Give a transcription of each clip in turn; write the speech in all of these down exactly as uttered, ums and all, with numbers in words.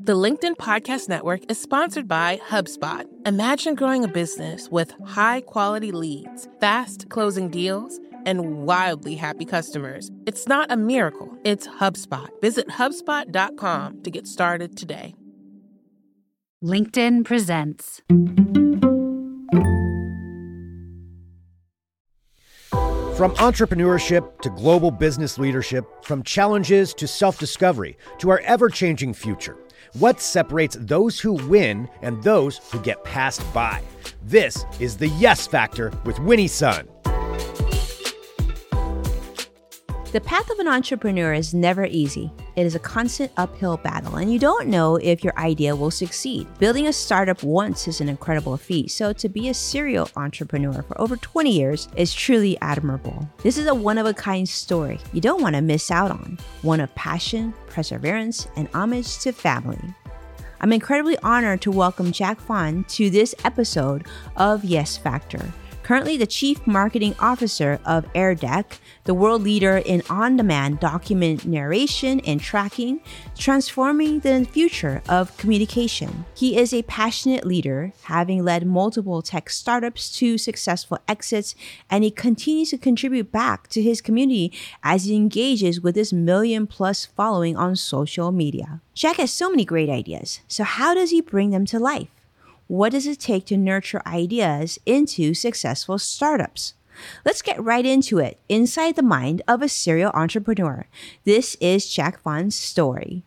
The LinkedIn Podcast Network is sponsored by HubSpot. Imagine growing a business with high-quality leads, fast closing deals, and wildly happy customers. It's not a miracle, it's HubSpot. Visit HubSpot dot com to get started today. LinkedIn presents. From entrepreneurship to global business leadership, from challenges to self-discovery to our ever-changing future, what separates those who win and those who get passed by? This is the Yes Factor with Winnie Sun. The path of an entrepreneur is never easy. It is a constant uphill battle, and you don't know if your idea will succeed. Building a startup once is an incredible feat, so to be a serial entrepreneur for over twenty years is truly admirable. This is a one-of-a-kind story you don't want to miss out on, one of passion, perseverance, and homage to family. I'm incredibly honored to welcome Jack Fan to this episode of Yes Factor. Currently the Chief Marketing Officer of AirDeck, the world leader in on-demand document narration and tracking, transforming the future of communication. He is a passionate leader, having led multiple tech startups to successful exits, and he continues to contribute back to his community as he engages with his million-plus following on social media. Jack has so many great ideas, so how does he bring them to life? What does it take to nurture ideas into successful startups? Let's get right into it, inside the mind of a serial entrepreneur. This is Jack Fan's story.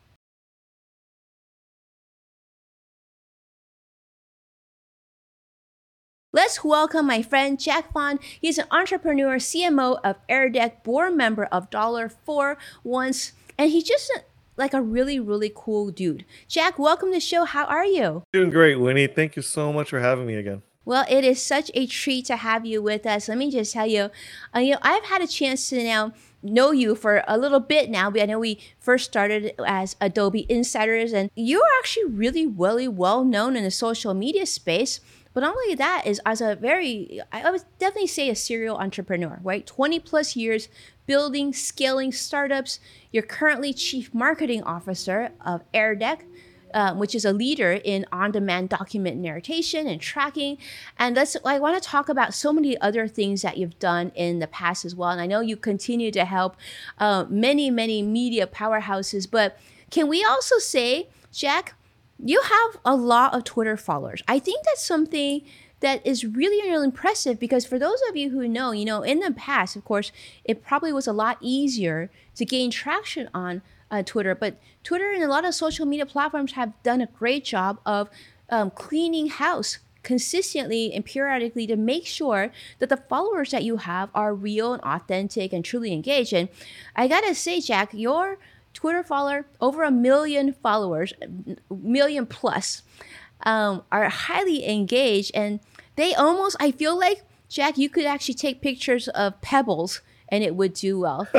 Let's welcome my friend Jack Fan. He's an entrepreneur, C M O of AirDeck, board member of Dollar for Once, and he's just a like a really, really cool dude. Jack, welcome to the show. How are you? Doing great, Winnie. Thank you so much for having me again. Well, it is such a treat to have you with us. Let me just tell you, uh, you know, I've had a chance to now know you for a little bit now. I know we first started as Adobe Insiders, and you're actually really, really well known in the social media space. But not only that, is as a very, I would definitely say a serial entrepreneur, right? twenty plus years building, scaling startups. You're currently Chief Marketing Officer of AirDeck, uh, which is a leader in on-demand document narration and tracking. And let's, I want to talk about so many other things that you've done in the past as well. And I know you continue to help uh, many, many media powerhouses. But can we also say, Jack, you have a lot of Twitter followers. I think that's something that is really, really impressive, because for those of you who know, you know, in the past, of course, it probably was a lot easier to gain traction on uh, Twitter. But Twitter and a lot of social media platforms have done a great job of um, cleaning house consistently and periodically to make sure that the followers that you have are real and authentic and truly engaged. And I gotta say, Jack, your Twitter follower, over a million followers, million plus, um, are highly engaged, and they almost, I feel like, Jack, you could actually take pictures of pebbles and it would do well.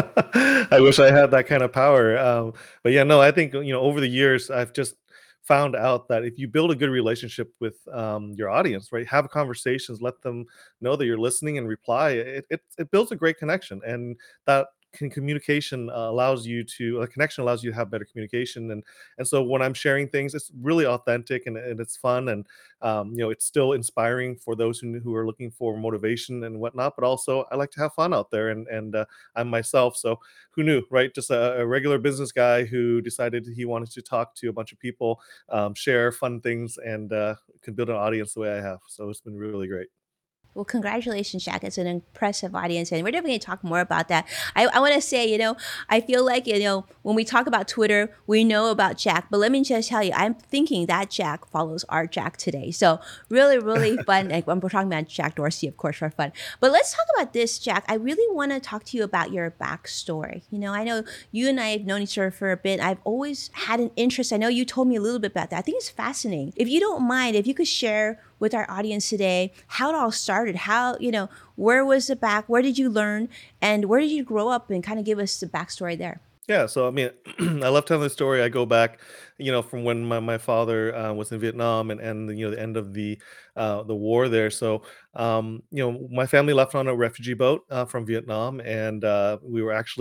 I wish I had that kind of power. Um, but yeah, no, I think, you know, over the years, I've just found out that if you build a good relationship with um, your audience, right, have conversations, let them know that you're listening and reply, it, it, it builds a great connection. And that can communication uh, allows you to a connection allows you to have better communication, and and so when I'm sharing things, it's really authentic, and, and it's fun, and um, you know, it's still inspiring for those who who are looking for motivation and whatnot. But also, I like to have fun out there, and and uh, I'm myself. So who knew, right? Just a, a regular business guy who decided he wanted to talk to a bunch of people, um, share fun things, and uh, can build an audience the way I have. So it's been really great. Well, congratulations, Jack. It's an impressive audience, and we're definitely going to talk more about that. I, I want to say, you know, I feel like, you know, when we talk about Twitter, we know about Jack, but let me just tell you, I'm thinking that Jack follows our Jack today. So really, really fun. Like when we're talking about Jack Dorsey, of course, for fun. But let's talk about this, Jack. I really want to talk to you about your backstory. You know, I know you and I have known each other for a bit. I've always had an interest. I know you told me a little bit about that. I think it's fascinating. If you don't mind, if you could share with our audience today how it all started, how, you know, where was the back, where did you learn, and where did you grow up, and kind of give us the backstory there. Yeah, so I mean, I love telling the story. I go back, you know, from when my, my father uh, was in Vietnam, and, and you know, the end of the uh, the war there. So, um, you know, my family left on a refugee boat uh, from Vietnam, and uh, we were actually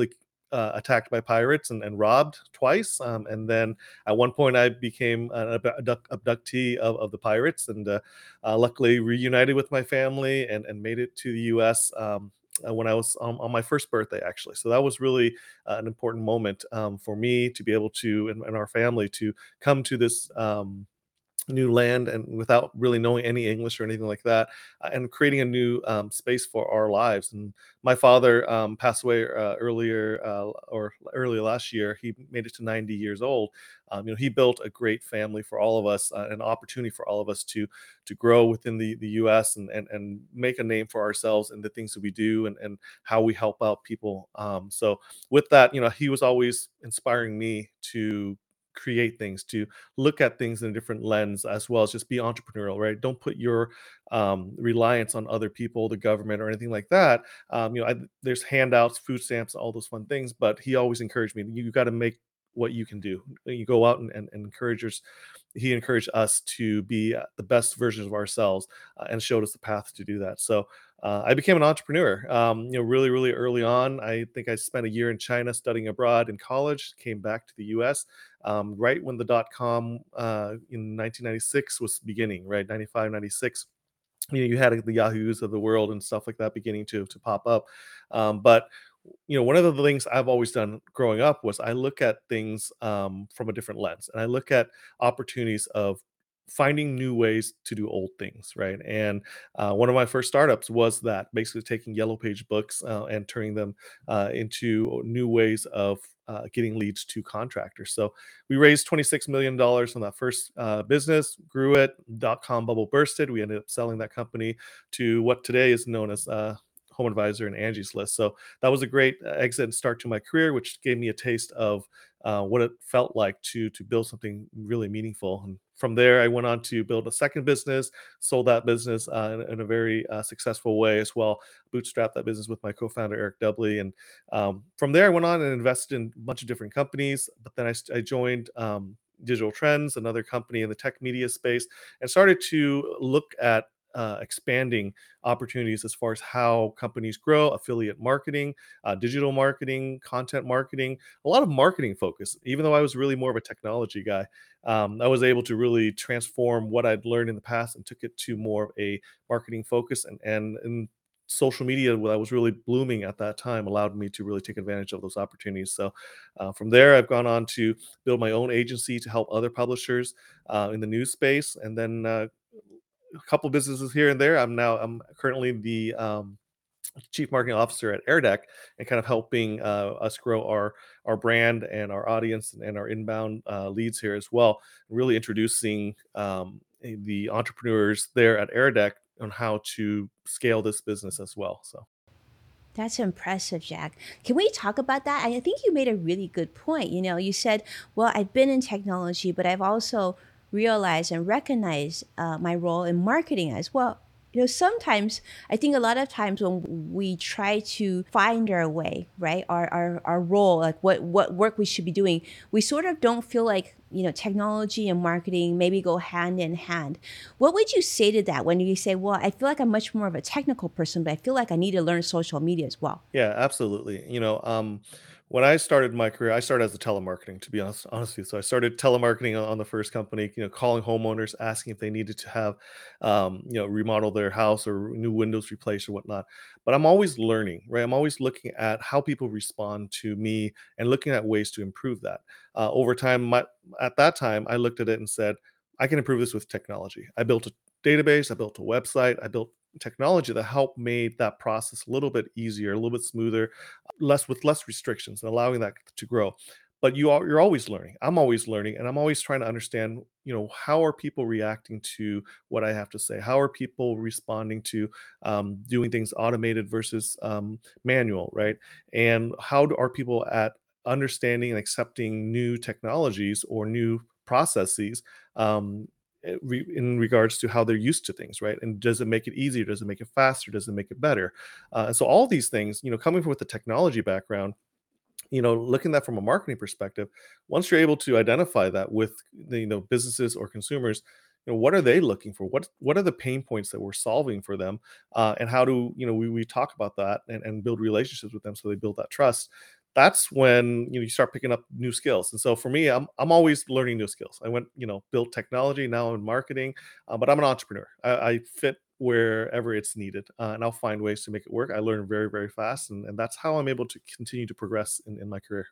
uh, attacked by pirates and, and robbed twice. Um, and then at one point, I became an abduct- abductee of, of the pirates, and uh, uh, luckily reunited with my family and, and made it to the U S. Um, uh, when I was on, on my first birthday, actually. So that was really uh, an important moment um, for me to be able to, and, and our family to come to this. Um, new land and without really knowing any English or anything like that, uh, and creating a new um, space for our lives. And my father um, passed away uh, earlier uh, or earlier last year. He made it to ninety years old. Um, you know, he built a great family for all of us, uh, an opportunity for all of us to to grow within the the U S and and and make a name for ourselves in the things that we do and and how we help out people. Um, so with that, you know, he was always inspiring me to create things, to look at things in a different lens, as well as just be entrepreneurial, right? Don't put your um, reliance on other people, the government, or anything like that. Um, you know, I, there's handouts, food stamps, all those fun things, but he always encouraged me. You, got to make what you can do. You go out and, and, and encourage your, he encouraged us to be uh, the best versions of ourselves, uh, and showed us the path to do that. So uh, I became an entrepreneur, um, you know, really, really early on. I think I spent a year in China studying abroad in college, came back to the U S um, right when the dot com uh, in nineteen ninety-six was beginning, right? ninety-five, ninety-six. You know, you had the Yahoos of the world and stuff like that beginning to to pop up. Um, but you know, one of the things I've always done growing up was I look at things um, from a different lens, and I look at opportunities of finding new ways to do old things, right? And uh, one of my first startups was that, basically taking Yellow Page books uh, and turning them uh, into new ways of uh, getting leads to contractors. So we raised twenty-six million dollars on that first uh, business, grew it, dot com bubble bursted. We ended up selling that company to what today is known as uh, Home Advisor and Angie's List. So that was a great uh, exit and start to my career, which gave me a taste of uh, what it felt like to to build something really meaningful. And from there, I went on to build a second business, sold that business uh, in, in a very uh, successful way as well. Bootstrapped that business with my co-founder Eric Dudley, and um, from there, I went on and invested in a bunch of different companies. But then I, st- I joined. Um, Digital Trends, another company in the tech media space, and started to look at uh, expanding opportunities as far as how companies grow, affiliate marketing, uh, digital marketing, content marketing, a lot of marketing focus. Even though I was really more of a technology guy, um, I was able to really transform what I'd learned in the past and took it to more of a marketing focus. And and, and social media that was really blooming at that time allowed me to really take advantage of those opportunities. So uh, from there, I've gone on to build my own agency to help other publishers uh, in the news space, and then uh, a couple businesses here and there. I'm now I'm currently the um, chief marketing officer at AirDeck, and kind of helping uh, us grow our our brand and our audience and, and our inbound uh, leads here as well. Really introducing um, the entrepreneurs there at AirDeck on how to scale this business as well. So. That's impressive, Jack. Can we talk about that? I think you made a really good point. You know, you said, well, I've been in technology, but I've also realized and recognized uh, my role in marketing as well. You know, sometimes I think a lot of times when we try to find our way, right, our, our, our role, like what, what work we should be doing, we sort of don't feel like, you know, technology and marketing maybe go hand in hand. What would you say to that when you say, well, I feel like I'm much more of a technical person, but I feel like I need to learn social media as well? Yeah, absolutely. You know, um, when I started my career, I started as a telemarketing, to be honest, honestly. So I started telemarketing on, on the first company, you know, calling homeowners, asking if they needed to have, um, you know, remodel their house or new windows replaced or whatnot. But I'm always learning, right? I'm always looking at how people respond to me and looking at ways to improve that. Uh, over time, my, at that time, I looked at it and said, I can improve this with technology. I built a database, I built a website, I built technology that helped made that process a little bit easier, a little bit smoother, less with less restrictions, and allowing that to grow. But you are you're always learning. I'm always learning, and I'm always trying to understand, you know, how are people reacting to what I have to say? How are people responding to um, doing things automated versus um, manual, right? And how do, are people at understanding and accepting new technologies or new processes um, eh, re- in regards to how they're used to things, right? And does it make it easier? Does it make it faster? Does it make it better? Uh, and so all these things, you know, coming from with the technology background, you know, looking at that from a marketing perspective, once you're able to identify that with the, you know, businesses or consumers, you know, what are they looking for? What what are the pain points that we're solving for them? Uh, and how do, you know, we, we talk about that and, and build relationships with them so they build that trust. that's when you know you start picking up new skills. And so for me, I'm I'm always learning new skills. I went, you know, built technology, now in marketing, uh, but I'm an entrepreneur. I, I fit wherever it's needed, uh, and I'll find ways to make it work. I learn very, very fast, and, and that's how I'm able to continue to progress in, in my career.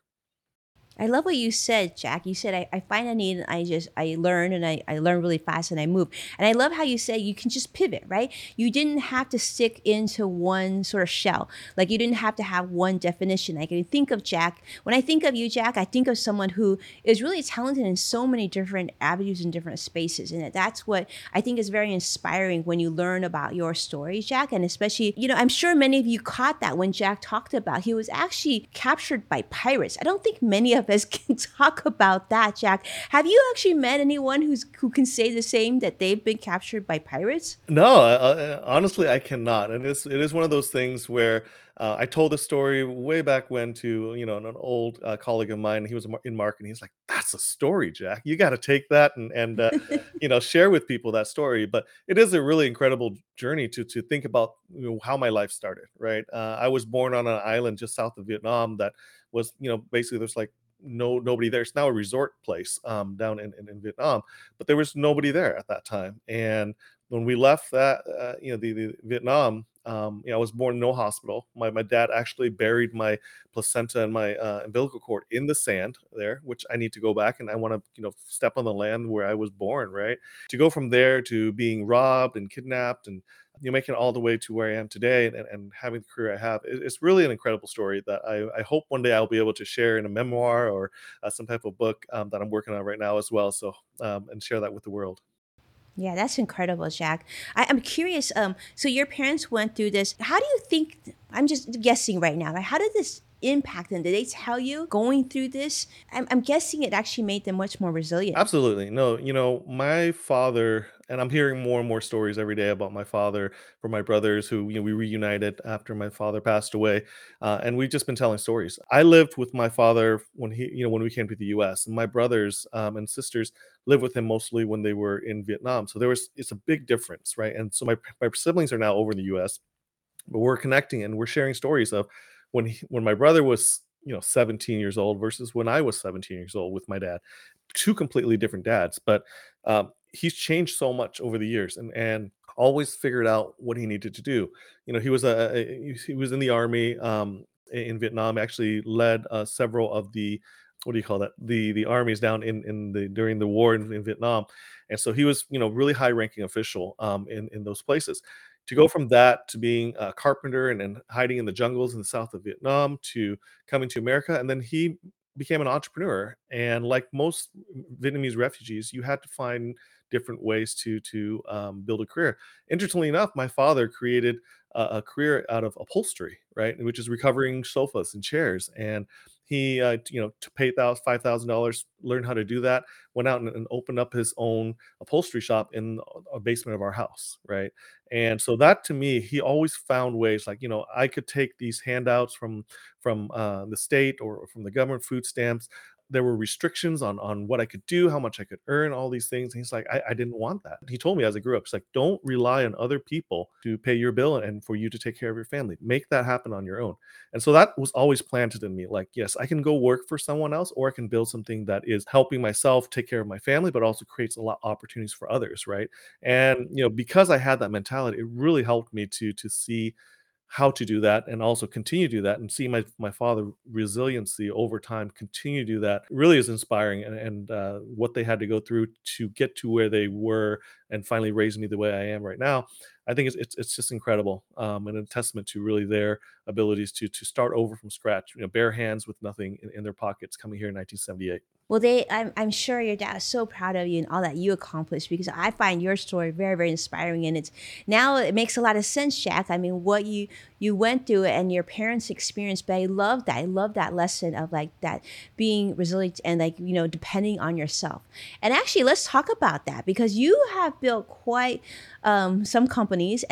I love what you said, Jack. You said, I, I find a need and I just, I learn and I, I learn really fast and I move. And I love how you say you can just pivot, right? You didn't have to stick into one sort of shell. Like you didn't have to have one definition. I can think of Jack. When I think of you, Jack, I think of someone who is really talented in so many different avenues and different spaces. And that's what I think is very inspiring when you learn about your story, Jack. And especially, you know, I'm sure many of you caught that when Jack talked about he was actually captured by pirates. I don't think many of us can talk about that, Jack. Have you actually met anyone who's who can say the same, that they've been captured by pirates? No, uh, uh, honestly, I cannot. And it's it is one of those things where uh, I told this story way back when to you know an old uh, colleague of mine. He was in marketing. He's like, "That's a story, Jack. You got to take that and and uh, you know share with people that story." But it is a really incredible journey to to think about you know, how my life started. Right, uh, I was born on an island just south of Vietnam that was you know basically there's like no nobody there. It's now a resort place um, down in, in in Vietnam, but there was nobody there at that time. And when we left that, uh, you know, the, the Vietnam, um, you know, I was born in no hospital. My my dad actually buried my placenta and my uh, umbilical cord in the sand there, which I need to go back and I want to, you know, step on the land where I was born, right? To go from there to being robbed and kidnapped and you know, making it all the way to where I am today and, and having the career I have, it- it's really an incredible story that I, I hope one day I'll be able to share in a memoir or uh, some type of book um, that I'm working on right now as well. So, um, and share that with the world. Yeah, that's incredible, Jack. I, I'm curious. Um, so your parents went through this. How do you think? I'm just guessing right now. Like, how did this impact them? Did they tell you going through this? I'm, I'm guessing it actually made them much more resilient. Absolutely. No, you know, my father, and I'm hearing more and more stories every day about my father from my brothers who, you know, we reunited after my father passed away. Uh, and we've just been telling stories. I lived with my father when he, you know, when we came to the U S. And my brothers um, and sisters lived with him mostly when they were in Vietnam. So there was, it's a big difference, right? And so my, my siblings are now over in the U S, but we're connecting and we're sharing stories of when he, when my brother was you know seventeen years old versus when I was seventeen years old with my dad, two completely different dads. But um, he's changed so much over the years and and always figured out what he needed to do. You know he was a, a he was in the army um, in Vietnam, actually led uh, several of the what do you call that the the armies down in in the during the war in, in Vietnam. And so he was you know really high ranking official um, in in those places. To go from that to being a carpenter and, and hiding in the jungles in the south of Vietnam to coming to America, and then he became an entrepreneur. And like most Vietnamese refugees, you had to find different ways to to um, build a career. Interestingly enough, my father created a, a career out of upholstery, right, which is recovering sofas and chairs. And he, uh, you know, to pay thousand five thousand dollars, learned how to do that. Went out and, and opened up his own upholstery shop in a basement of our house, right? And so that to me, he always found ways like, you know, I could take these handouts from from uh, the state or from the government, food stamps. There were restrictions on on what I could do, how much I could earn, all these things. And he's like, I, I didn't want that. He told me as I grew up, he's like, don't rely on other people to pay your bill and for you to take care of your family. Make that happen on your own. And so that was always planted in me. Like, yes, I can go work for someone else, or I can build something that is helping myself take care of my family, but also creates a lot of opportunities for others, right? And you know, because I had that mentality, it really helped me to to see how to do that and also continue to do that and see my my father resiliency over time continue to do that really is inspiring. And, and uh, what they had to go through to get to where they were and finally raise me the way I am right now, I think it's it's, it's just incredible, um, and a testament to really their abilities to to start over from scratch, you know, bare hands with nothing in, in their pockets, coming here in nineteen seventy-eight. Well, they, I'm, I'm sure your dad is so proud of you and all that you accomplished, because I find your story very, very inspiring, and it's now it makes a lot of sense, Jack. I mean, what you you went through and your parents' experience, but I love that. I love that lesson of like that being resilient and like you know depending on yourself. And actually, let's talk about that, because you have built quite um, some companies and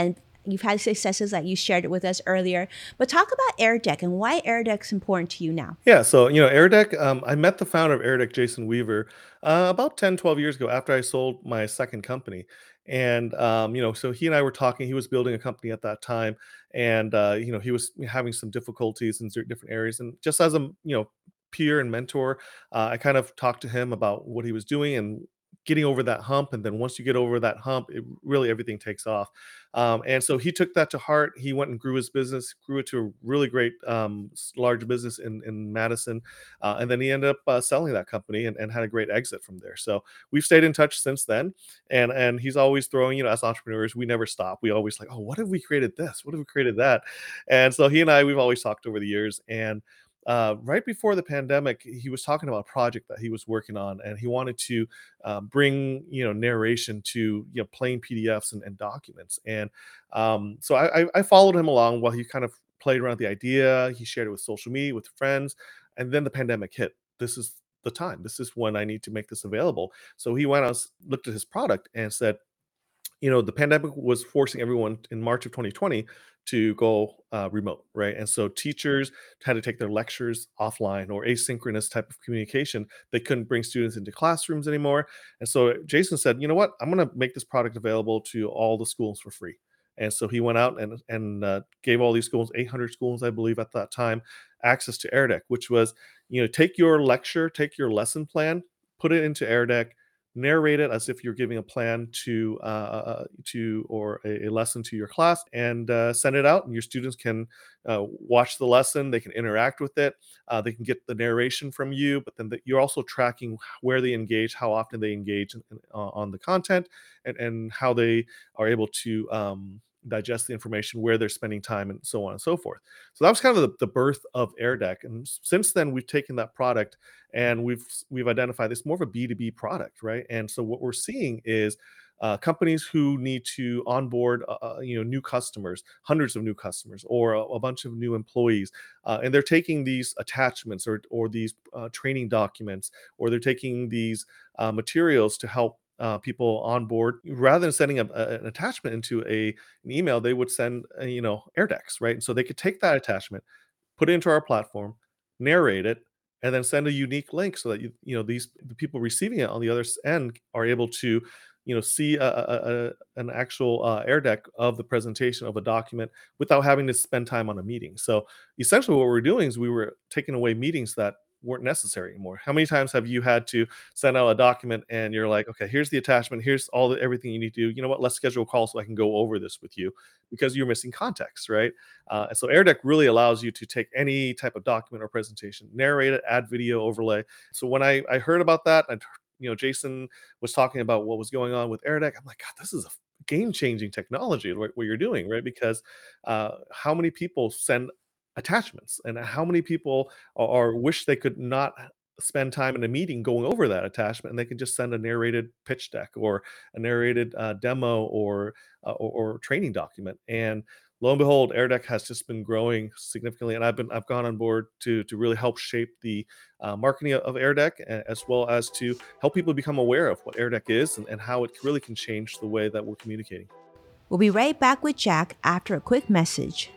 You've had successes that you shared it with us earlier. But talk about AirDeck and why AirDeck's important to you now. Yeah, so you know, AirDeck, um, I met the founder of AirDeck, Jason Weaver, uh, about ten, twelve years ago after I sold my second company. And um, you know, so he and I were talking, he was building a company at that time, and uh, you know, he was having some difficulties in certain different areas. And just as a you know, peer and mentor, uh, I kind of talked to him about what he was doing and getting over that hump. And then once you get over that hump, it really everything takes off. Um, and so he took that to heart. He went and grew his business, grew it to a really great, um, s- large business in, in Madison. Uh, and then he ended up uh, selling that company and, and had a great exit from there. So we've stayed in touch since then. And, and he's always throwing, you know, as entrepreneurs, we never stop. We always like, oh, what if we created this? What if we created that? And so he and I, we've always talked over the years. And uh, right before the pandemic, he was talking about a project that he was working on, and he wanted to uh, bring you know narration to you know plain P D Fs and, and documents. And um, so I, I I followed him along while he kind of played around with the idea. He shared it with social media, with friends, and then the pandemic hit. This is the time. This is when I need to make this available. So he went out, looked at his product, and said, you know, the pandemic was forcing everyone in March of twenty twenty to go uh, remote, right? And so teachers had to take their lectures offline or asynchronous type of communication. They couldn't bring students into classrooms anymore. And so Jason said, you know what? I'm going to make this product available to all the schools for free. And so he went out and and uh, gave all these schools, eight hundred schools, I believe, at that time, access to AirDeck, which was, you know, take your lecture, take your lesson plan, put it into AirDeck, narrate it as if you're giving a plan to uh, uh, to or a, a lesson to your class, and uh, send it out. And your students can uh, watch the lesson. They can interact with it. Uh, they can get the narration from you, but then the, you're also tracking where they engage, how often they engage in, in- uh, on the content, and, and how they are able to um, digest the information, where they're spending time, and so on and so forth. So that was kind of the, the birth of AirDeck. And s- since then, we've taken that product and we've we've identified this more of a B two B product, right? And so what we're seeing is uh, companies who need to onboard, uh, uh, you know, new customers, hundreds of new customers, or a, a bunch of new employees, uh, and they're taking these attachments or or these uh, training documents, or they're taking these uh, materials to help. Uh, people on board, rather than sending a, a- an attachment into a an email, they would send uh, you know air decks, right? And so they could take that attachment, put it into our platform, narrate it, and then send a unique link so that you you know these the people receiving it on the other s- end are able to you know see a, a, a an actual uh, air deck of the presentation of a document without having to spend time on a meeting. So essentially, what we're doing is we were taking away meetings that weren't necessary anymore. How many times have you had to send out a document and you're like, okay, here's the attachment, here's all the everything you need to do. You know what? Let's schedule a call so I can go over this with you, because you're missing context, right? Uh, so AirDeck really allows you to take any type of document or presentation, narrate it, add video overlay. So when I, I heard about that, and you know, Jason was talking about what was going on with AirDeck, I'm like, God, this is a game-changing technology, what, what you're doing, right? Because uh, how many people send attachments, and how many people are, are wish they could not spend time in a meeting going over that attachment, and they can just send a narrated pitch deck or a narrated uh, demo or, uh, or or training document. And lo and behold, AirDeck has just been growing significantly, and I've been I've gone on board to to really help shape the uh, marketing of AirDeck, a- as well as to help people become aware of what AirDeck is, and, and how it really can change the way that we're communicating. We'll be right back with Jack after a quick message.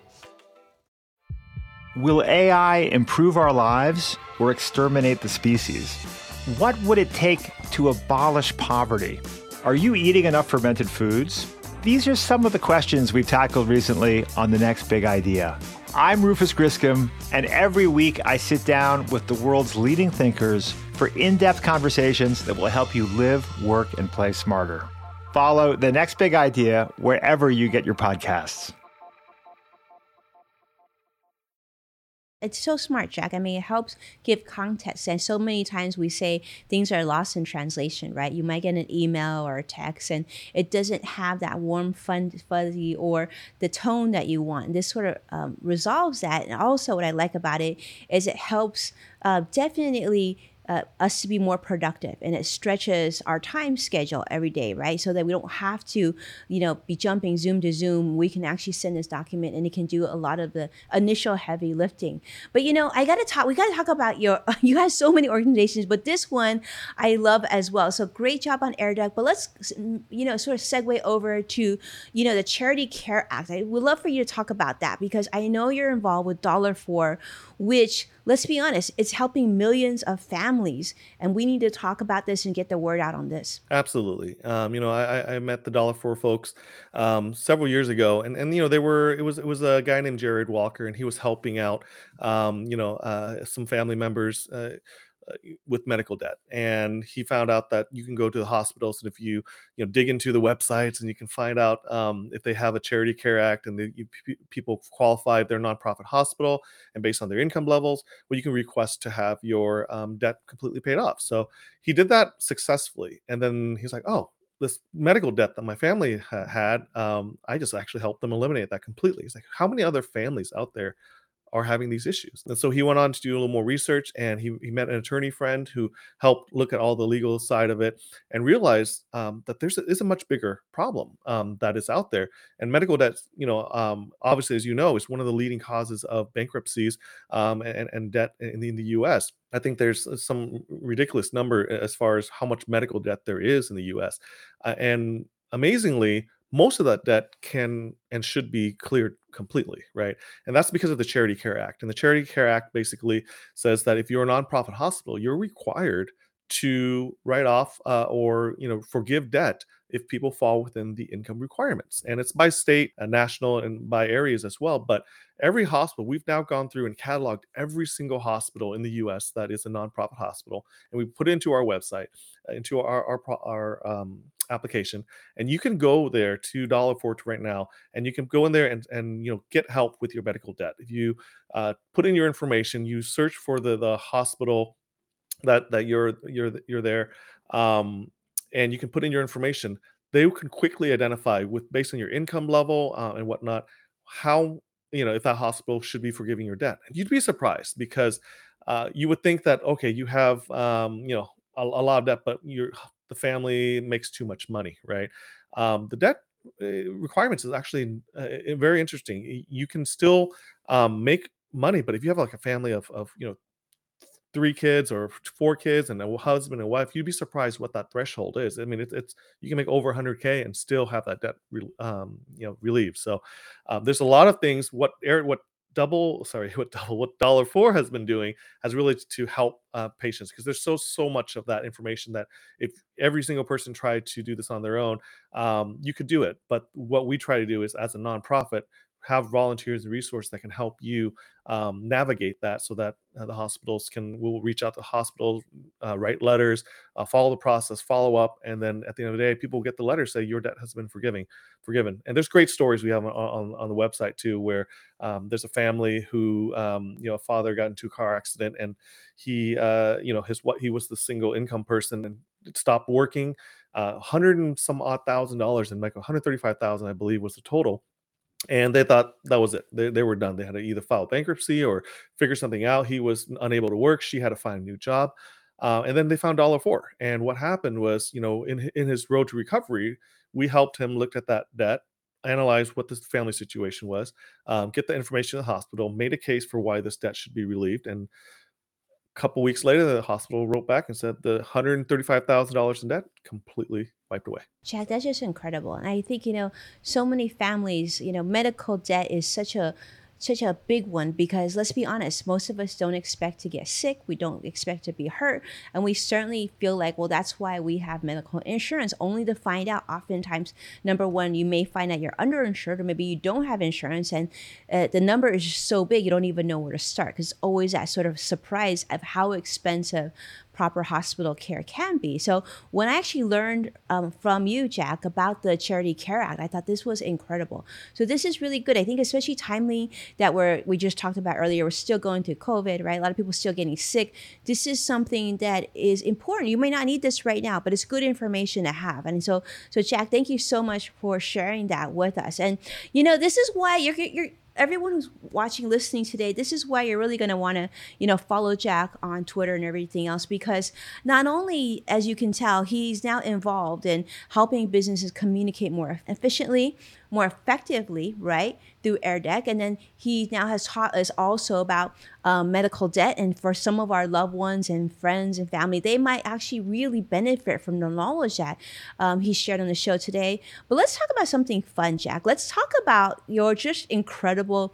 Will A I improve our lives or exterminate the species? What would it take to abolish poverty? Are you eating enough fermented foods? These are some of the questions we've tackled recently on The Next Big Idea. I'm Rufus Griscom, and every week I sit down with the world's leading thinkers for in-depth conversations that will help you live, work, and play smarter. Follow The Next Big Idea wherever you get your podcasts. It's so smart, Jack. I mean, it helps give context. And so many times we say things are lost in translation, right? You might get an email or a text and it doesn't have that warm, fun, fuzzy, or the tone that you want. This sort of um, resolves that. And also what I like about it is it helps uh, definitely uh, us to be more productive, and it stretches our time schedule every day, right? So that we don't have to, you know, be jumping Zoom to Zoom. We can actually send this document, and it can do a lot of the initial heavy lifting. But you know, I got to talk. We got to talk about your. You have so many organizations, but this one I love as well. So great job on AirDuct. But let's, you know, sort of segue over to, you know, the Charity Care Act. I would love for you to talk about that, because I know you're involved with Dollar four, which, let's be honest, it's helping millions of families, and we need to talk about this and get the word out on this. Absolutely. Um, you know, I, I I met the Dollar Four folks um, several years ago, and and you know, they were it was it was a guy named Jared Walker, and he was helping out, um, you know, uh, some family members. Uh, uh, with medical debt, and he found out that you can go to the hospitals, and if you you know dig into the websites, and you can find out um, if they have a Charity Care Act, and the, you, pe- people qualify their nonprofit hospital, and based on their income levels, well, you can request to have your um, debt completely paid off. So he did that successfully, and then he's like, oh, this medical debt that my family ha- had, um, I just actually helped them eliminate that completely. He's like, how many other families out there are having these issues? And so he went on to do a little more research, and he, he met an attorney friend who helped look at all the legal side of it, and realized um, that there's a, is a much bigger problem um, that is out there. And medical debt, you know, um, obviously, as you know, is one of the leading causes of bankruptcies um, and, and debt in the, in the U S. I think there's some ridiculous number as far as how much medical debt there is in the U S. Uh, and amazingly, most of that debt can and should be cleared completely, right? And that's because of the Charity Care Act. And the Charity Care Act basically says that if you're a nonprofit hospital, you're required to write off uh, or you know forgive debt if people fall within the income requirements. And it's by state, and national, and by areas as well. But every hospital, we've now gone through and cataloged every single hospital in the U S that is a nonprofit hospital, and we put it into our website, uh, into our our, pro- our um, application, and you can go there to Dollar Fort right now, and you can go in there and and you know get help with your medical debt. If you uh, put in your information, you search for the the hospital that that you're you're you're there, um, and you can put in your information. They can quickly identify, with based on your income level uh, and whatnot, how you know if that hospital should be forgiving your debt. And you'd be surprised, because uh, you would think that, okay, you have um, you know a, a lot of debt, but your the family makes too much money, right? Um, the debt uh, requirements is actually uh, very interesting. Y- You can still um, make money, but if you have like a family of of you know three kids or four kids and a husband and wife, you'd be surprised what that threshold is. I mean, it's it's you can make over one hundred k and still have that debt, re- um, you know, relieved. So um, there's a lot of things. What Eric, what double, sorry, what double, what Dollar Four has been doing has really to help uh, patients, because there's so so much of that information that if every single person tried to do this on their own, um, you could do it. But what we try to do is, as a nonprofit, have volunteers and resources that can help you um, navigate that, so that uh, the hospitals can will reach out to hospitals, uh, write letters, uh, follow the process, follow up, and then at the end of the day, people get the letter say your debt has been forgiving, forgiven. And there's great stories we have on, on, on the website too, where um, there's a family who um, you know a father got into a car accident, and he uh, you know his what he was the single income person and stopped working, uh, hundred and some odd thousand dollars, and like one hundred thirty-five thousand, I believe, was the total. And they thought that was it. They, they were done. They had to either file bankruptcy or figure something out. He was unable to work. She had to find a new job. Uh, and then they found Dollar Four. And what happened was, you know, in, in his road to recovery, we helped him look at that debt, analyze what this family situation was, um, get the information to the hospital, made a case for why this debt should be relieved. And a couple weeks later, the hospital wrote back and said the one hundred thirty-five thousand dollars in debt completely wiped away. Jack, that's just incredible. And I think, you know, so many families, you know, medical debt is such a such a big one, because let's be honest, most of us don't expect to get sick. We don't expect to be hurt. And we certainly feel like, well, that's why we have medical insurance, only to find out oftentimes, number one, you may find out you're underinsured, or maybe you don't have insurance, and uh, the number is just so big, you don't even know where to start, because it's always that sort of surprise of how expensive proper hospital care can be. So when I actually learned um, from you, Jack, about the Charity Care Act, I thought this was incredible. So this is really good. I think especially timely that we're, we just talked about earlier, we're still going through COVID, right? A lot of people still getting sick. This is something that is important. You may not need this right now, but it's good information to have. And so, so Jack, thank you so much for sharing that with us. And, you know, this is why you're, you're everyone who's watching, listening today, this is why you're really going to want to, you know, follow Jack on Twitter and everything else, because not only, as you can tell, he's now involved in helping businesses communicate more efficiently, more effectively, right, through AirDeck. And then he now has taught us also about um, medical debt. And for some of our loved ones and friends and family, they might actually really benefit from the knowledge that um, he shared on the show today. But let's talk about something fun, Jack. Let's talk about your just incredible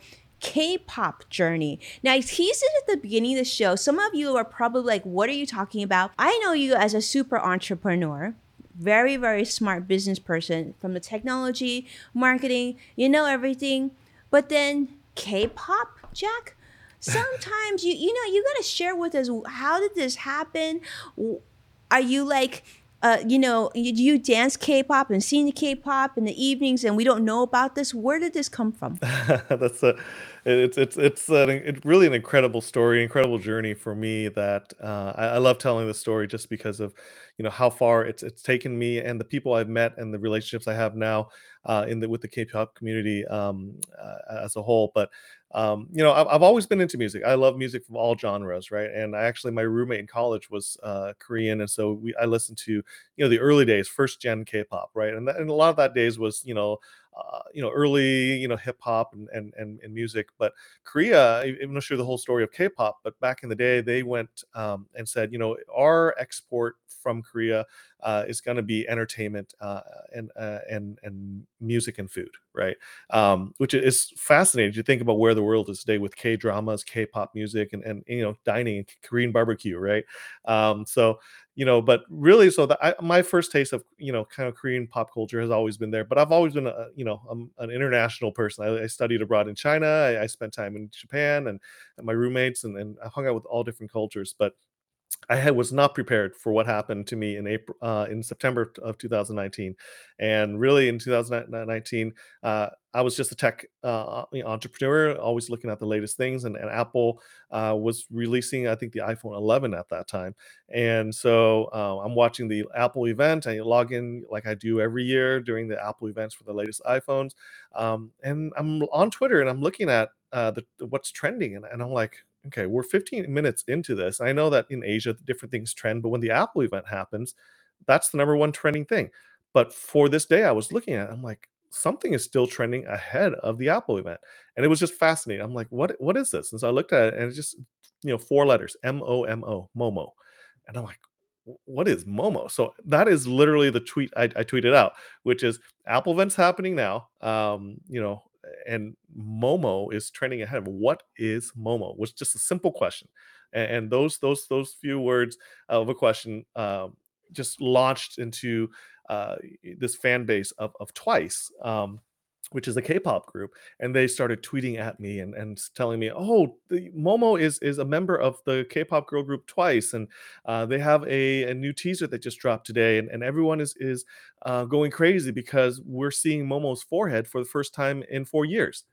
K-pop journey. Now, I teased it at the beginning of the show. Some of you are probably like, what are you talking about? I know you as a super entrepreneur, very, very smart business person from the technology, marketing, you know everything. But then K-pop, Jack? Sometimes you you know, you got to share with us, how did this happen? W- Are you like uh, you know, you, you dance K-pop and sing the K-pop in the evenings and we don't know about this? Where did this come from? That's a it's it's it's an, it really an incredible story, incredible journey for me that uh, I, I love telling the story just because of you know how far it's it's taken me and the people I've met and the relationships I have now uh, in the with the K-pop community um, uh, as a whole. But um, you know I've, I've always been into music. I love music from all genres, right? And I actually my roommate in college was uh, Korean, and so we I listened to you know the early days, first gen K-pop, right? And, that, and a lot of that days was you know uh, you know, early, you know, hip hop and, and and and music. But Korea, I- I'm not sure the whole story of K-pop, but back in the day, they went um, and said, you know, our export from Korea uh, is going to be entertainment uh, and uh, and and music and food, right? Um, which is fascinating to think about where the world is today with K dramas, K-pop music, and and you know, dining, Korean barbecue, right? Um, so you know but really so that I, my first taste of you know kind of Korean pop culture has always been there, but I've always been a you know I'm an international person. I, I studied abroad in China. I, I spent time in Japan and, and my roommates and, and I hung out with all different cultures. But I had was not prepared for what happened to me in April, uh, in September of two thousand nineteen, and really in two thousand nineteen, uh, I was just a tech uh, you know, entrepreneur, always looking at the latest things. And, and Apple uh, was releasing, I think, the iPhone eleven at that time, and so uh, I'm watching the Apple event. I log in like I do every year during the Apple events for the latest iPhones, um, and I'm on Twitter and I'm looking at uh, the what's trending, and, and I'm like, okay, we're fifteen minutes into this. I know that in Asia, different things trend, but when the Apple event happens, that's the number one trending thing. But for this day, I was looking at, it, I'm like, something is still trending ahead of the Apple event, and it was just fascinating. I'm like, what what is this? And so I looked at it, and it's just you know four letters, M O M O, Momo, and I'm like, "Wh- what is Momo? So that is literally the tweet I, I tweeted out, which is Apple events happening now. Um, you know, and Momo is trending ahead of what is Momo? Was just a simple question, and, and those those those few words of a question um, just launched into uh, this fan base of of Twice. Um, which is a K-pop group, and they started tweeting at me and, and telling me, "Oh, the Momo is is a member of the K-pop girl group Twice, and uh, they have a, a new teaser that just dropped today, and, and everyone is is uh, going crazy because we're seeing Momo's forehead for the first time in four years."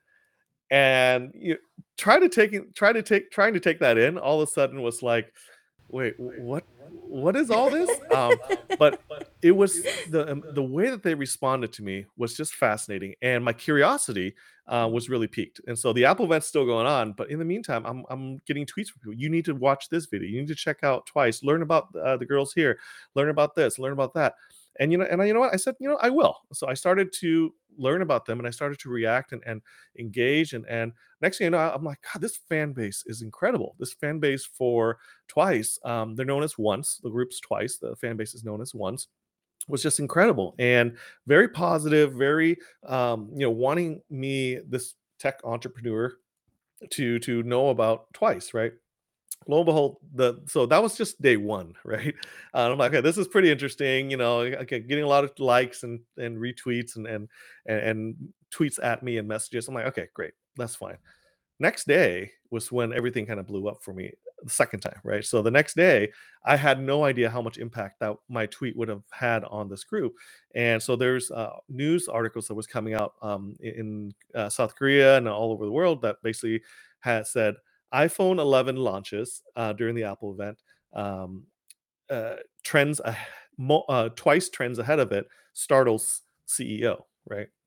And you try to take it- try to take trying to take that in. All of a sudden was like, wait, wh- what? What is all this? Um, but it was the um, the way that they responded to me was just fascinating, and my curiosity uh, was really piqued. And so the Apple event's still going on, but in the meantime, I'm I'm getting tweets from people. You need to watch this video. You need to check out Twice. Learn about uh, the girls here. Learn about this. Learn about that. And you know, and I, you know what? I said, you know, I will. So I started to learn about them, and I started to react and, and engage. And and next thing you know, I'm like, God, this fan base is incredible. This fan base for Twice, um, they're known as Once. The group's Twice. The fan base is known as Once. Was just incredible and very positive. Very, um, you know, wanting me, this tech entrepreneur, to to know about Twice, right? Lo and behold, the so that was just day one, right? Uh, I'm like, okay, this is pretty interesting, you know. Okay, getting a lot of likes and and retweets and and and, and tweets at me and messages. I'm like, okay, great, that's fine. Next day was when everything kind of blew up for me the second time, right? So the next day, I had no idea how much impact that my tweet would have had on this group. And so there's uh, news articles that was coming out um, in uh, South Korea and all over the world that basically had said iPhone eleven launches uh, during the Apple event. Um, uh, trends ah- mo- uh, Twice trends ahead of it startles C E O, right?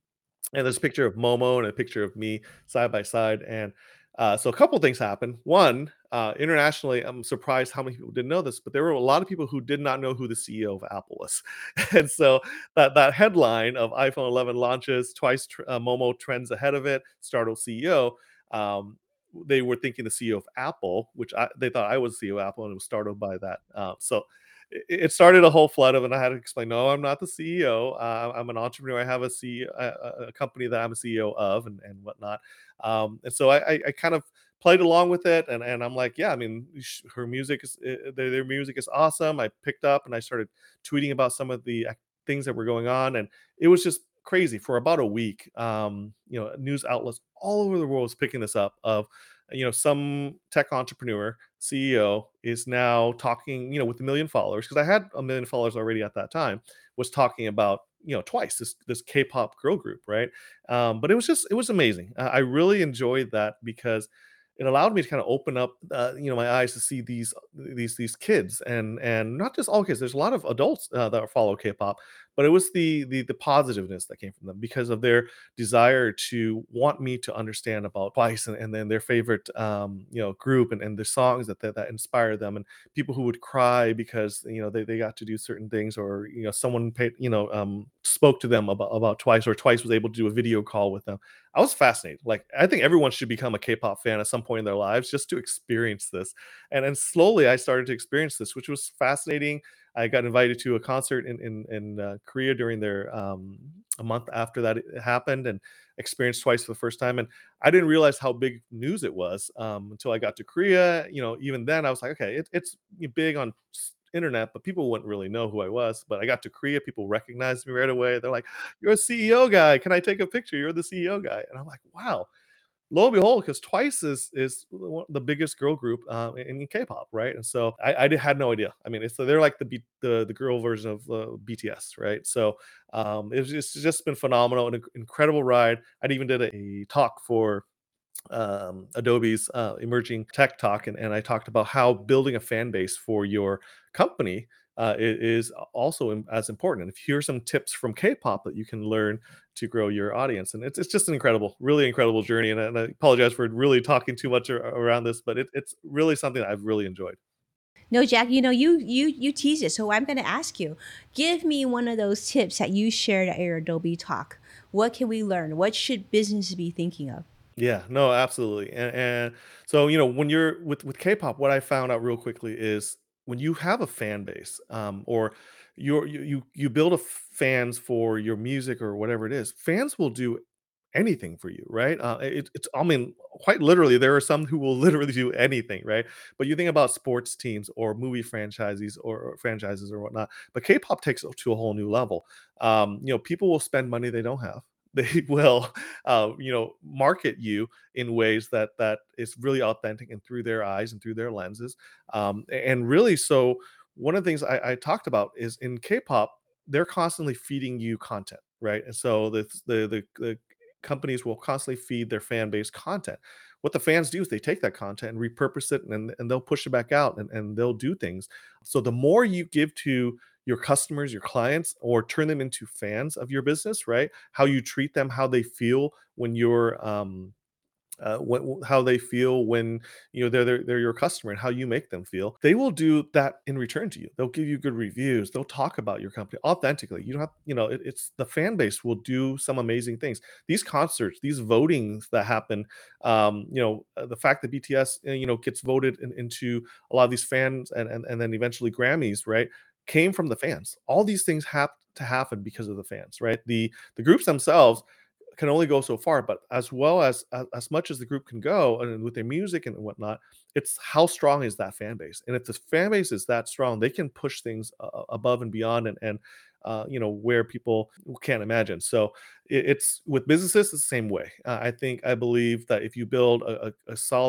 And there's a picture of Momo and a picture of me side by side. And uh, so a couple things happened. One, uh, internationally, I'm surprised how many people didn't know this, but there were a lot of people who did not know who the C E O of Apple was. And so that that headline of iPhone eleven launches twice, tr- uh, Momo trends ahead of it, startled C E O. Um, they were thinking the C E O of Apple, which I, they thought I was the C E O of Apple, and was startled by that. Uh, so it it started a whole flood of, and I had to explain, no, I'm not the C E O. Uh, I'm an entrepreneur. I have a, C E O, a, a a company that I'm a C E O of, and, and whatnot. Um, and so I, I, I kind of played along with it, and, and I'm like, yeah, I mean, sh- her music is uh, their, their music is awesome. I picked up and I started tweeting about some of the ac- things that were going on, and it was just crazy for about a week. Um, you know, news outlets all over the world was picking this up of, you know, some tech entrepreneur C E O is now talking, you know, with a million followers, because I had a million followers already at that time, was talking about, you know, twice this this K-pop girl group, right? Um, but it was just it was amazing. Uh, I really enjoyed that because it allowed me to kind of open up, uh, you know, my eyes to see these these these kids, and and not just all kids. There's a lot of adults uh, that follow K-pop, but it was the the the positiveness that came from them because of their desire to want me to understand about Twice, and, and then their favorite um, you know, group, and, and the songs that, that that inspire them, and people who would cry because, you know, they, they got to do certain things, or, you know, someone paid, you know, um, spoke to them about, about Twice, or Twice was able to do a video call with them. I was fascinated. Like, I think everyone should become a K-pop fan at some point in their lives just to experience this. And then slowly I started to experience this, which was fascinating. I got invited to a concert in in, in uh, Korea during their um, a month after that it happened, and experienced Twice for the first time. And I didn't realize how big news it was um, until I got to Korea. You know, even then I was like, okay, it, it's big on s- internet, but people wouldn't really know who I was. But I got to Korea, people recognized me right away. They're like, "You're a C E O guy. Can I take a picture? You're the C E O guy." And I'm like, wow. Lo and behold, because Twice is is one the biggest girl group uh, in in K-pop, right? And so I, I did- had no idea. I mean, it's they're like the B, the the girl version of uh, B T S, right? So um, it's just, it's just been phenomenal, an inc- incredible ride. I even did a talk for um, Adobe's uh, emerging tech talk, and, and I talked about how building a fan base for your company uh, i- is also im- as important. And if here are some tips from K-pop that you can learn to grow your audience, and it's, it's just an incredible, really incredible journey. And, I- and I apologize for really talking too much ar- around this, but it, it's really something that I've really enjoyed. No, Jack, you know, you you you tease it, so I'm going to ask you. Give me one of those tips that you shared at your Adobe talk. What can we learn? What should businesses be thinking of? Yeah, no, absolutely. And, and so, you know, when you're with with K-pop, what I found out real quickly is when you have a fan base, um, or you're, you you you build a fans for your music or whatever it is, fans will do anything for you, right? Uh, it, it's, I mean, quite literally, there are some who will literally do anything, right? But you think about sports teams or movie franchises, or, or franchises or whatnot. But K-pop takes it to a whole new level. Um, you know, people will spend money they don't have. They will uh, you know, market you in ways that that is really authentic and through their eyes and through their lenses. Um, a- and really, so one of the things I, I talked about is in K-pop, they're constantly feeding you content, right? And so the the the, the companies will constantly feed their fan base content. What the fans do is they take that content and repurpose it, and, and they'll push it back out, and, and they'll do things. So the more you give to your customers, your clients, or turn them into fans of your business, right? How you treat them, how they feel when you're um uh, what, how they feel when, you know, they're, they're they're your customer, and how you make them feel, they will do that in return to you. They'll give you good reviews, they'll talk about your company authentically. You don't have, you know, it, it's the fan base will do some amazing things. These concerts, these votings that happen, um you know, uh, the fact that B T S, uh, you know, gets voted in, into a lot of these fans, and, and and then eventually Grammys, right, came from the fans. All these things have to happen because of the fans, right? The the groups themselves can only go so far, but as well as as, as much as the group can go, and with their music and whatnot, it's how strong is that fan base. And if the fan base is that strong, they can push things uh, above and beyond, and and uh, you know, where people can't imagine. So it, it's with businesses, it's the same way. uh, I think, I believe that if you build a, a, a solid,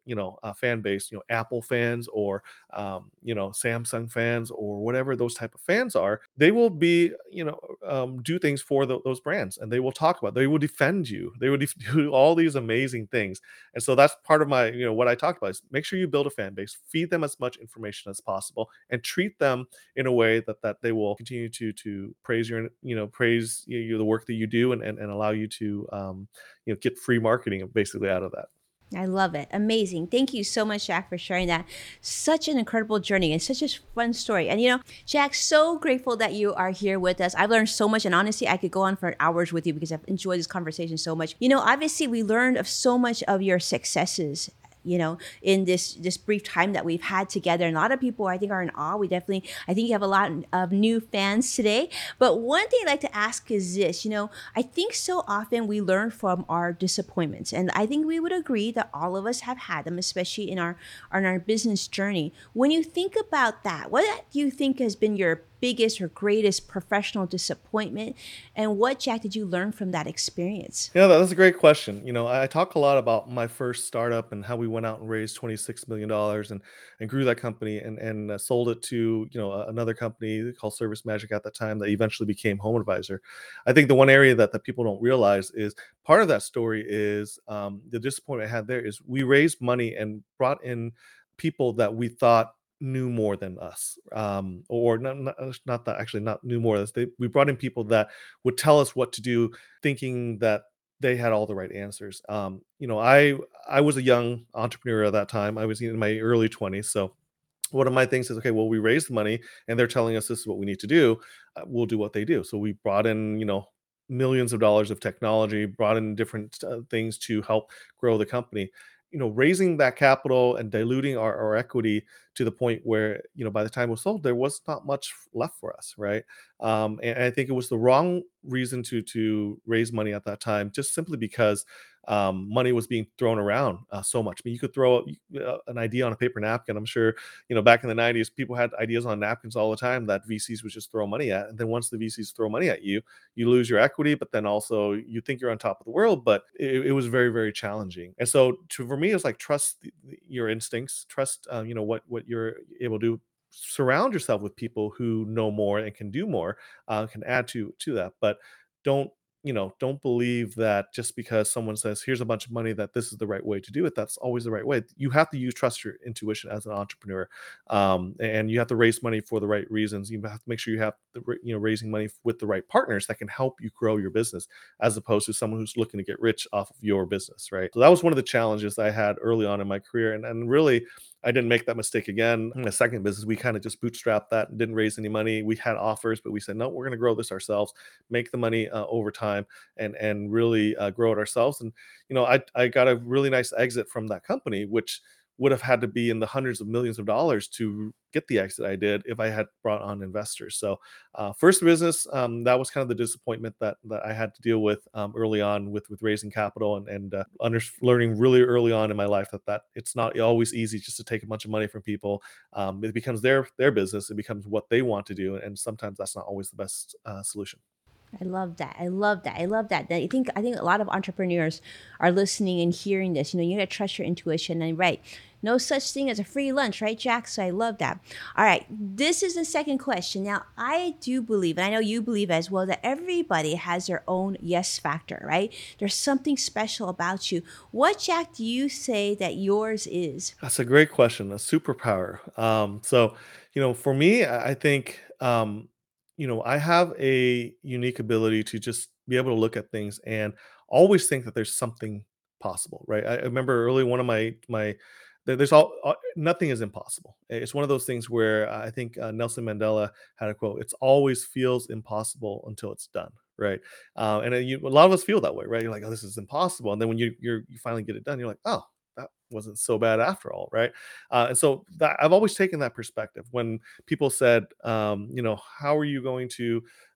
you know uh, fan base, you know Apple fans or um, you know Samsung fans or whatever those type of fans are, they will be you know um, do things for tho- those brands, and they will talk about, they will defend you, they will def- do all these amazing things. And so that's part of my, you know what I talked about is make sure you build a fan base, feed them as much information as possible, and treat them in a way that that they will continue to to praise your, you know praise you, you the work that you do, and, and and allow you to um you know get free marketing basically out of that. I love it. Amazing. Thank you so much, Jack, for sharing that. Such an incredible journey and such a fun story. And, you know, Jack, so grateful that you are here with us. I've learned so much. And honestly, I could go on for hours with you because I've enjoyed this conversation so much. You know, obviously, we learned of so much of your successes, you know, in this this brief time that we've had together. And a lot of people, I think, are in awe. We definitely, I think you have a lot of new fans today. But one thing I'd like to ask is this, you know, I think so often we learn from our disappointments. And I think we would agree that all of us have had them, especially in our, in our business journey. When you think about that, what do you think has been your biggest or greatest professional disappointment? And what, Jack, did you learn from that experience? Yeah, that's a great question. You know, I I talk a lot about my first startup and how we went out and raised twenty-six million dollars and and grew that company, and and uh, sold it to, you know a- another company called Service Magic at the time that eventually became Home Advisor. I think the one area that that people don't realize is part of that story is, um, the disappointment I had there is we raised money and brought in people that we thought knew more than us, um, or not, not not that actually not knew more than us. They, we brought in people that would tell us what to do, thinking that they had all the right answers. Um, you know, I I was a young entrepreneur at that time. I was in my early twenties. So one of my things is, okay, well, we raised money and they're telling us this is what we need to do. Uh, we'll do what they do. So we brought in, you know, millions of dollars of technology, brought in different uh, things to help grow the company. You know, raising that capital and diluting our, our equity to the point where, you know, by the time it was sold, there was not much left for us, right? Um, and I think it was the wrong reason to to raise money at that time, just simply because um, money was being thrown around uh, so much. I mean, you could throw uh, an idea on a paper napkin. I'm sure, you know, back in the nineties, people had ideas on napkins all the time that V Cs would just throw money at. And then once the V Cs throw money at you, you lose your equity, but then also you think you're on top of the world, but it, it was very, very challenging. And so to, for me, it's like trust the, the- your instincts, trust, uh, you know, what, what you're able to do. Surround yourself with people who know more and can do more, uh, can add to to that, but don't, you know don't believe that just because someone says here's a bunch of money that this is the right way to do it, that's always the right way. You have to use trust your intuition as an entrepreneur, um, and you have to raise money for the right reasons. You have to make sure you have the ra- you know raising money with the right partners that can help you grow your business, as opposed to someone who's looking to get rich off of your business, right? So that was one of the challenges that I had early on in my career, and, and really I didn't make that mistake again. In the second business, we kind of just bootstrapped that and didn't raise any money. We had offers, but we said, no, we're going to grow this ourselves, make the money uh, over time, and and really uh, grow it ourselves. And you know, I I got a really nice exit from that company, which would have had to be in the hundreds of millions of dollars to get the exit I did if I had brought on investors. So, uh, first business, um, that was kind of the disappointment that that I had to deal with um, early on with with raising capital, and and uh, under, learning really early on in my life that that it's not always easy just to take a bunch of money from people. Um, it becomes their their business. It becomes what they want to do, and sometimes that's not always the best uh, solution. I love that. I love that. I love that. I think I think a lot of entrepreneurs are listening and hearing this. You know, you gotta trust your intuition. And right, no such thing as a free lunch, right, Jack? So I love that. All right, this is the second question. Now, I do believe, and I know you believe as well, that everybody has their own yes factor, right? There's something special about you. What, Jack, do you say that yours is? That's a great question. A superpower. Um, so, you know, for me, I I think, um, you know, I have a unique ability to just be able to look at things and always think that there's something possible, right? I, I remember early one of my my there- there's all uh, nothing is impossible. It's one of those things where I think uh, Nelson Mandela had a quote: "It's always feels impossible until it's done." Right, uh, and then you, a lot of us feel that way, right? You're like, "Oh, this is impossible," and then when you you're, you finally get it done, you're like, "Oh, that wasn't so bad after all," right? Uh, and so that, I've always taken that perspective when people said, um, you know, how are you going to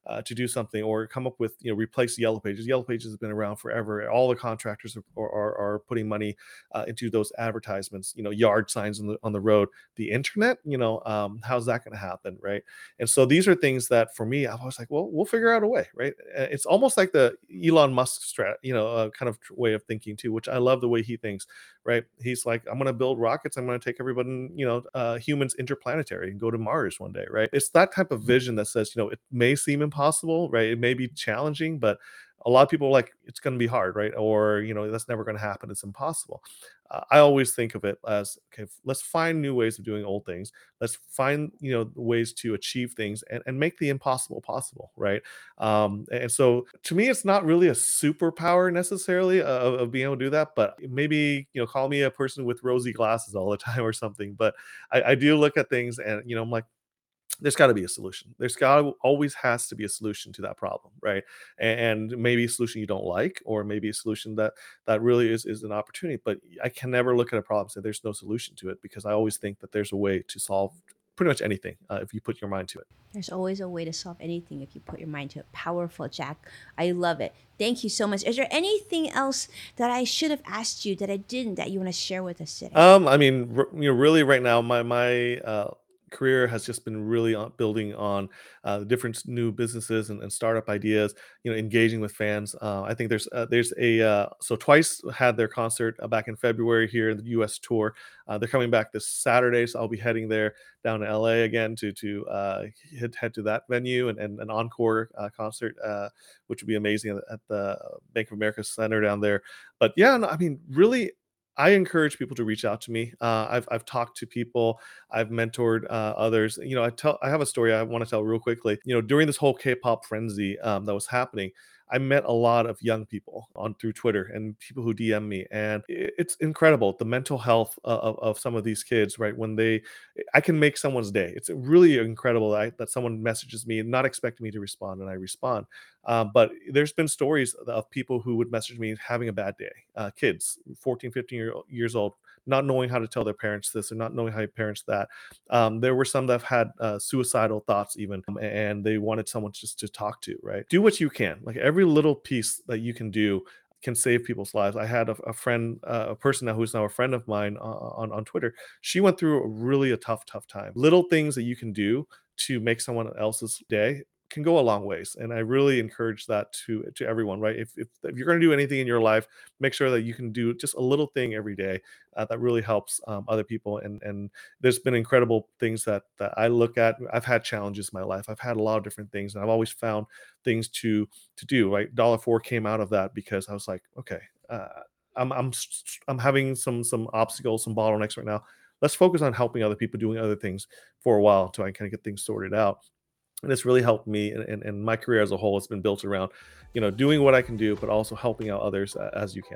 uh, to do something, or come up with, you know, replace Yellow Pages. Yellow Pages has been around forever. All the contractors are, are, are putting money uh, into those advertisements, you know, yard signs on the, on the road. The internet, you know, um, how's that going to happen, right? And so these are things that for me, I was like, well, we'll figure out a way, right? It's almost like the Elon Musk strat, you know, uh, kind of way of thinking too, which I love the way he thinks, right? He's like, I'm going to build rockets. I'm going to take everybody, you know, uh, humans interplanetary and go to Mars one day, right? It's that type of vision that says, you know, it may seem impossible, right? It may be challenging, but a lot of people are like, it's going to be hard, right? Or, you know, that's never going to happen. It's impossible. Uh, I always think of it as, okay, let's find new ways of doing old things. Let's find, you know, ways to achieve things and, and make the impossible possible, right? Um, and so to me, it's not really a superpower necessarily of, of being able to do that, but maybe, you know, call me a person with rosy glasses all the time or something. But I, I do look at things and, you know, I'm like, there's got to be a solution. There's got to always has to be a solution to that problem, right? And maybe a solution you don't like, or maybe a solution that that really is is an opportunity. But I can never look at a problem and say there's no solution to it, because I always think that there's a way to solve pretty much anything uh, if you put your mind to it. There's always a way to solve anything if you put your mind to it. Powerful, Jack. I love it. Thank you so much. Is there anything else that I should have asked you that I didn't that you want to share with us today? Um, I mean, r- you know, really, right now, my my uh, career has just been really on building on uh, different new businesses and, and startup ideas. You know, engaging with fans. Uh, I think there's uh, there's a uh, so Twice had their concert uh, back in February here in the U S tour. Uh, they're coming back this Saturday, so I'll be heading there down to L A again to to uh, head head to that venue and, and an encore uh, concert, uh, which would be amazing at, at the Bank of America Center down there. But yeah, no, I mean, really, I encourage people to reach out to me. Uh, I've I've talked to people, I've mentored uh, others. You know, I tell I have a story I want to tell real quickly. You know, during this whole K-pop frenzy um, that was happening, I met a lot of young people on through Twitter and people who D M me, and i- it's incredible the mental health uh, of, of some of these kids. Right, when they, I can make someone's day. It's really incredible that, I, that someone messages me not expecting me to respond, and I respond. Um, but there's been stories of people who would message me having a bad day. Uh, kids, fourteen, fifteen year, years old, not knowing how to tell their parents this, or not knowing how to parents that. Um, there were some that have had uh, suicidal thoughts even, um, and they wanted someone just to talk to, right? Do what you can. Like every little piece that you can do can save people's lives. I had a, a friend, uh, a person now who's now a friend of mine uh, on, on Twitter. She went through a really a tough, tough time. Little things that you can do to make someone else's day can go a long ways. And I really encourage that to to everyone, right? If, if, if you're going to do anything in your life, make sure that you can do just a little thing every day uh, that really helps um, other people. And and there's been incredible things that that I look at. I've had challenges in my life. I've had a lot of different things, and I've always found things to to do. Right, Dollar Four came out of that because I was like, okay, uh, I'm I'm s- I'm having some some obstacles, some bottlenecks right now. Let's focus on helping other people, doing other things for a while until I kind of get things sorted out. And it's really helped me, and, and, and my career as a whole has been built around, you know, doing what I can do, but also helping out others uh, as you can.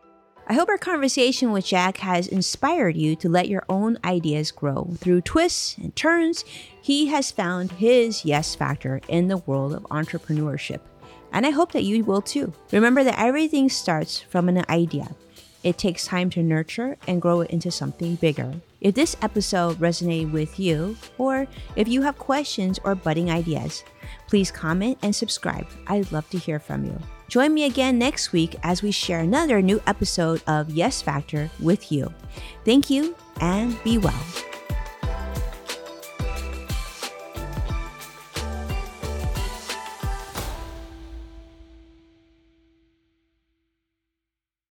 I hope our conversation with Jack has inspired you to let your own ideas grow. Through twists and turns, he has found his yes factor in the world of entrepreneurship. And I hope that you will too. Remember that everything starts from an idea. It takes time to nurture and grow it into something bigger. If this episode resonated with you, or if you have questions or budding ideas, please comment and subscribe. I'd love to hear from you. Join me again next week as we share another new episode of Yes Factor with you. Thank you and be well.